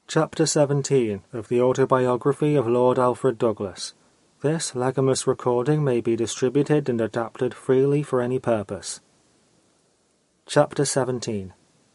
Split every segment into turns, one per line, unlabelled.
Chapter 17 of the Autobiography of Lord Alfred Douglas. This legamus recording may be distributed and adapted freely for any purpose. Chapter 17.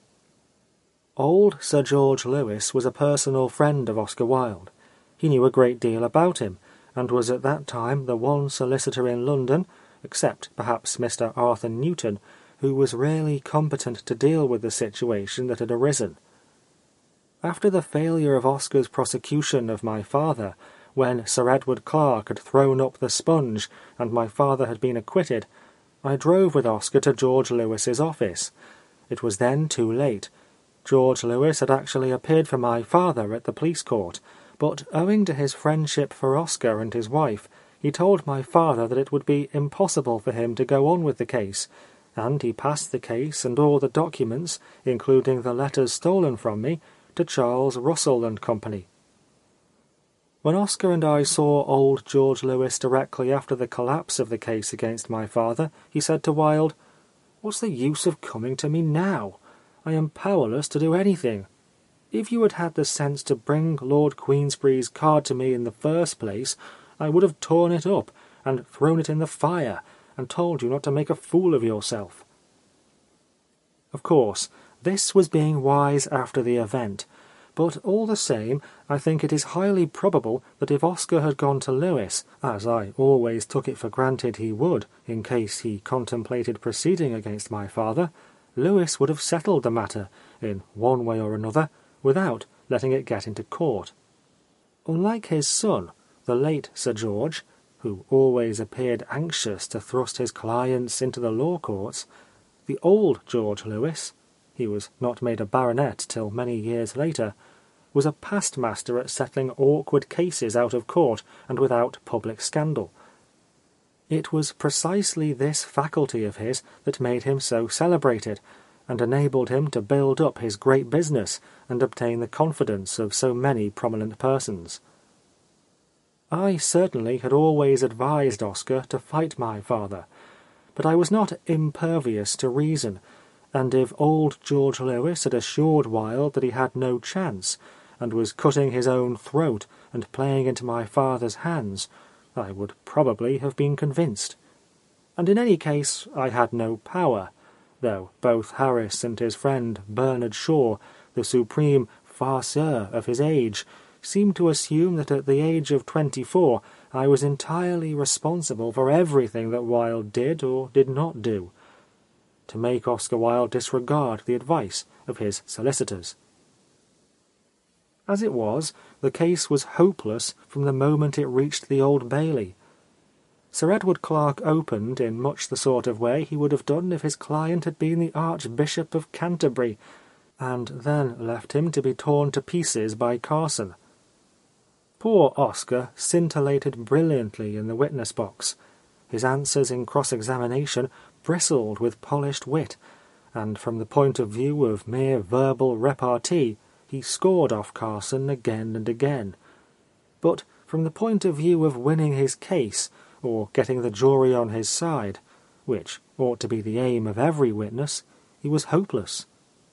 Old Sir George Lewis was a personal friend of Oscar Wilde. He knew a great deal about him, and was at that time the one solicitor in London, except perhaps Mr. Arthur Newton, who was really competent to deal with the situation that had arisen. After the failure of Oscar's prosecution of my father, when Sir Edward Clarke had thrown up the sponge and my father had been acquitted, I drove with Oscar to George Lewis's office. It was then too late. George Lewis had actually appeared for my father at the police court, but owing to his friendship for Oscar and his wife, he told my father that it would be impossible for him to go on with the case, and he passed the case and all the documents, including the letters stolen from me, to Charles Russell and Company. When Oscar and I saw old George Lewis directly after the collapse of the case against my father, he said to Wilde, "What's the use of coming to me now? I am powerless to do anything. If you had had the sense to bring Lord Queensberry's card to me in the first place, I would have torn it up and thrown it in the fire, and told you not to make a fool of yourself." Of course, this was being wise after the event, but all the same I think it is highly probable that if Oscar had gone to Lewis, as I always took it for granted he would, in case he contemplated proceeding against my father, Lewis would have settled the matter, in one way or another, without letting it get into court. Unlike his son, the late Sir George, who always appeared anxious to thrust his clients into the law courts, the old George Lewis, he was not made a baronet till many years later, was a past master at settling awkward cases out of court and without public scandal. It was precisely this faculty of his that made him so celebrated, and enabled him to build up his great business and obtain the confidence of so many prominent persons. I certainly had always advised Oscar to fight my father, but I was not impervious to reason, and if old George Lewis had assured Wilde that he had no chance, and was cutting his own throat and playing into my father's hands, I would probably have been convinced. And in any case I had no power, though both Harris and his friend Bernard Shaw, the supreme farceur of his age, seemed to assume that at the age of 24 I was entirely responsible for everything that Wilde did or did not do, to make Oscar Wilde disregard the advice of his solicitors. As it was, the case was hopeless from the moment it reached the Old Bailey. Sir Edward Clarke opened in much the sort of way he would have done if his client had been the Archbishop of Canterbury, and then left him to be torn to pieces by Carson. Poor Oscar scintillated brilliantly in the witness box. His answers in cross-examination bristled with polished wit, and from the point of view of mere verbal repartee, he scored off Carson again and again. But from the point of view of winning his case, or getting the jury on his side, which ought to be the aim of every witness, he was hopeless.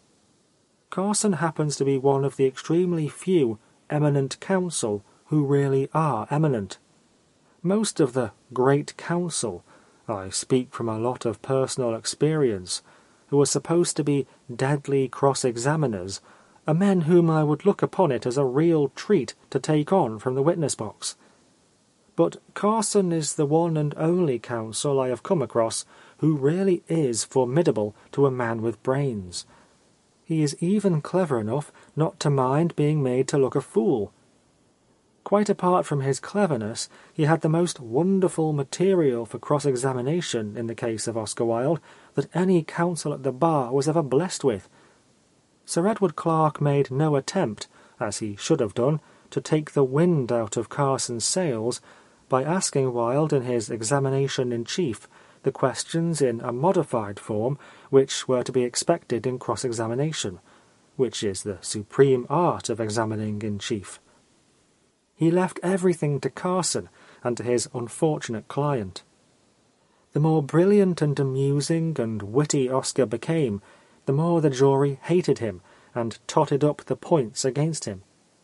Carson happens to be one of the extremely few eminent counsel who really are eminent. Most of the great counsel, I speak from a lot of personal experience, who are supposed to be deadly cross-examiners, are men whom I would look upon it as a real treat to take on from the witness box. But Carson is the one and only counsel I have come across who really is formidable to a man with brains. He is even clever enough not to mind being made to look a fool. Quite apart from his cleverness, he had the most wonderful material for cross-examination in the case of Oscar Wilde that any counsel at the bar was ever blessed with. Sir Edward Clarke made no attempt, as he should have done, to take the wind out of Carson's sails by asking Wilde in his examination-in-chief the questions in a modified form which were to be expected in cross-examination, which is the supreme art of examining in chief. He left everything to Carson and to his unfortunate client. The more brilliant and amusing and witty Oscar became, the more the jury hated him and totted up the points against him.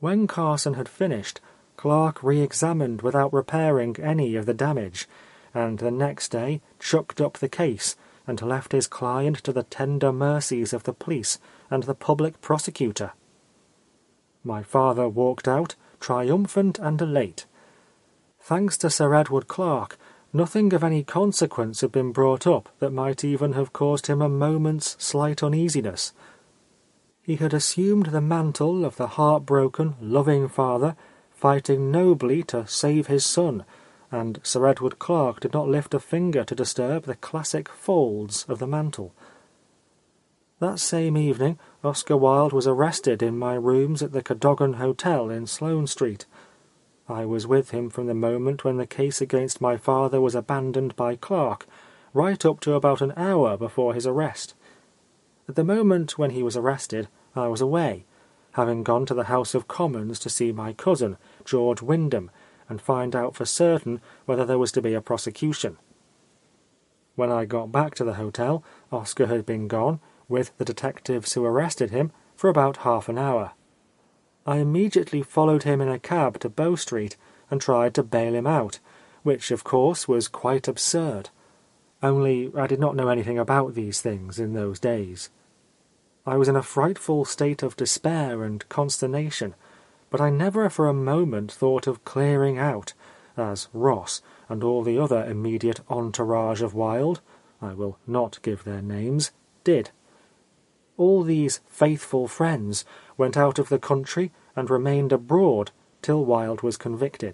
When Carson had finished, Clark re-examined without repairing any of the damage, and the next day chucked up the case and left his client to the tender mercies of the police and the public prosecutor. My father walked out, triumphant and elate. Thanks to Sir Edward Clark, nothing of any consequence had been brought up that might even have caused him a moment's slight uneasiness. He had assumed the mantle of the heartbroken, loving father, fighting nobly to save his son, and Sir Edward Clark did not lift a finger to disturb the classic folds of the mantle. That same evening, Oscar Wilde was arrested in my rooms at the Cadogan Hotel in Sloane Street. I was with him from the moment when the case against my father was abandoned by Clark, right up to about an hour before his arrest. At the moment when he was arrested, I was away, having gone to the House of Commons to see my cousin, George Wyndham, and find out for certain whether there was to be a prosecution. When I got back to the hotel, Oscar had been gone, with the detectives who arrested him, for about half an hour. I immediately followed him in a cab to Bow Street and tried to bail him out, which of course was quite absurd. Only I did not know anything about these things in those days. I was in a frightful state of despair and consternation, but I never for a moment thought of clearing out, as Ross and all the other immediate entourage of Wilde, I will not give their names, did. All these faithful friends went out of the country and remained abroad till Wilde was convicted.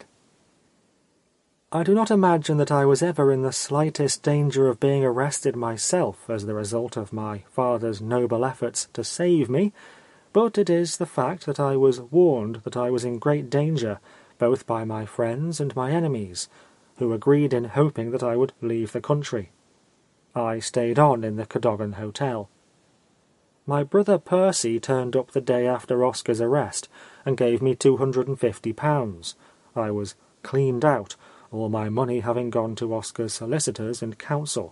I do not imagine that I was ever in the slightest danger of being arrested myself as the result of my father's noble efforts to save me, but it is the fact that I was warned that I was in great danger, both by my friends and my enemies, who agreed in hoping that I would leave the country. I stayed on in the Cadogan Hotel. My brother Percy turned up the day after Oscar's arrest and gave me £250. I was cleaned out, all my money having gone to Oscar's solicitors and counsel.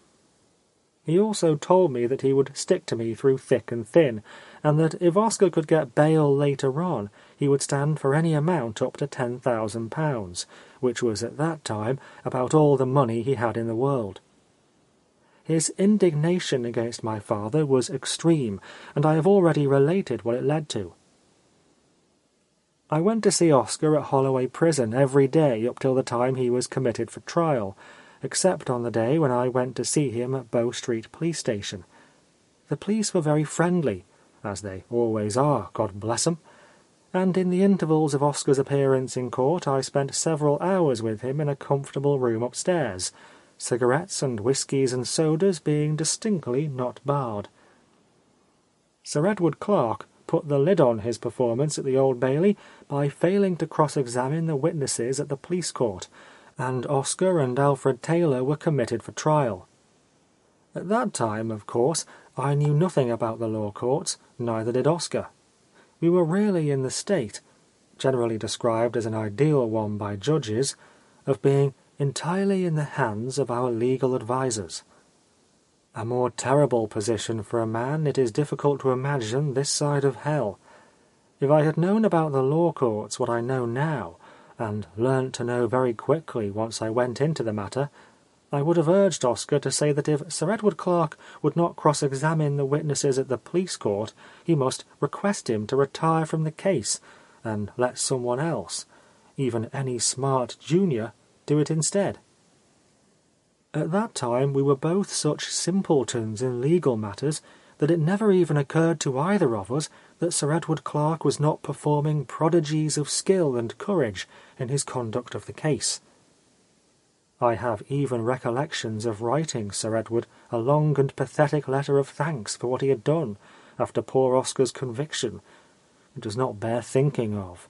He also told me that he would stick to me through thick and thin, and that if Oscar could get bail later on, he would stand for any amount up to £10,000, which was at that time about all the money he had in the world. His indignation against my father was extreme, and I have already related what it led to. I went to see Oscar at Holloway Prison every day up till the time he was committed for trial, except on the day when I went to see him at Bow Street Police Station. The police were very friendly, as they always are, God bless 'em, and in the intervals of Oscar's appearance in court I spent several hours with him in a comfortable room upstairs, cigarettes and whiskies and sodas being distinctly not barred. Sir Edward Clark put the lid on his performance at the Old Bailey by failing to cross-examine the witnesses at the police court, and Oscar and Alfred Taylor were committed for trial. At that time, of course, I knew nothing about the law courts, neither did Oscar. We were really in the state, generally described as an ideal one by judges, of being entirely in the hands of our legal advisers. A more terrible position for a man it is difficult to imagine this side of hell. If I had known about the law courts what I know now, and learnt to know very quickly once I went into the matter, I would have urged Oscar to say that if Sir Edward Clark would not cross-examine the witnesses at the police court, he must request him to retire from the case, and let someone else, even any smart junior, do it instead. At that time we were both such simpletons in legal matters that it never even occurred to either of us that Sir Edward Clark was not performing prodigies of skill and courage in his conduct of the case. I have even recollections of writing Sir Edward a long and pathetic letter of thanks for what he had done after poor Oscar's conviction. It does not bear thinking of.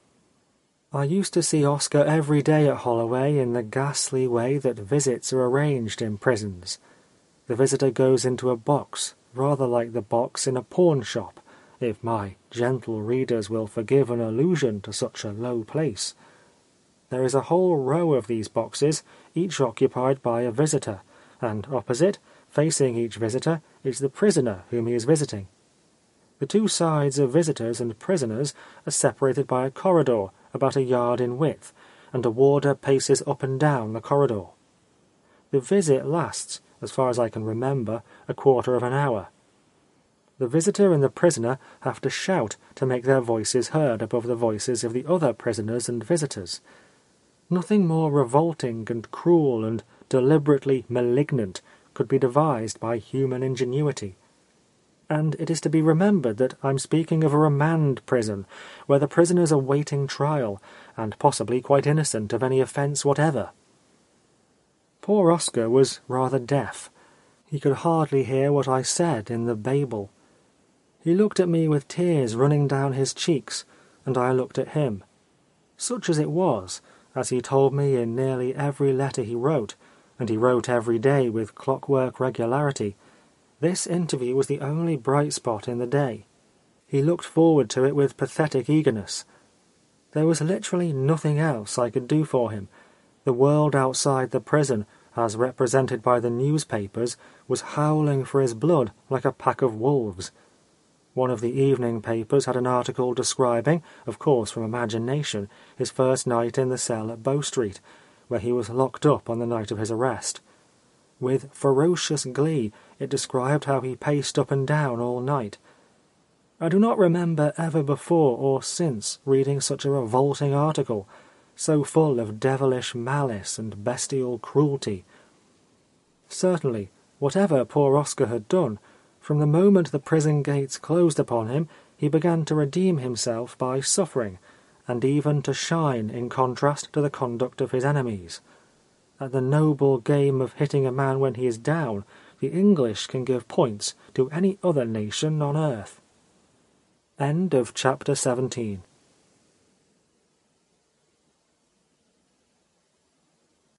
I used to see Oscar every day at Holloway in the ghastly way that visits are arranged in prisons. The visitor goes into a box, rather like the box in a pawn shop, if my gentle readers will forgive an allusion to such a low place. There is a whole row of these boxes, each occupied by a visitor, and opposite, facing each visitor, is the prisoner whom he is visiting. The two sides of visitors and prisoners are separated by a corridor about a yard in width, and a warder paces up and down the corridor. The visit lasts, as far as I can remember, a quarter of an hour. The visitor and the prisoner have to shout to make their voices heard above the voices of the other prisoners and visitors. Nothing more revolting and cruel and deliberately malignant could be devised by human ingenuity. And it is to be remembered that I'm speaking of a remand prison, where the prisoners are waiting trial, and possibly quite innocent of any offence whatever. Poor Oscar was rather deaf. He could hardly hear what I said in the Babel. He looked at me with tears running down his cheeks, and I looked at him. Such as it was, as he told me in nearly every letter he wrote, and he wrote every day with clockwork regularity, this interview was the only bright spot in the day. He looked forward to it with pathetic eagerness. There was literally nothing else I could do for him. The world outside the prison, as represented by the newspapers, was howling for his blood like a pack of wolves. One of the evening papers had an article describing, of course from imagination, his first night in the cell at Bow Street, where he was locked up on the night of his arrest. With ferocious glee it described how he paced up and down all night. I do not remember ever before or since reading such a revolting article, so full of devilish malice and bestial cruelty. Certainly, whatever poor Oscar had done, from the moment the prison gates closed upon him, he began to redeem himself by suffering, and even to shine in contrast to the conduct of his enemies. At the noble game of hitting a man when he is down, the English can give points to any other nation on earth. End of chapter 17.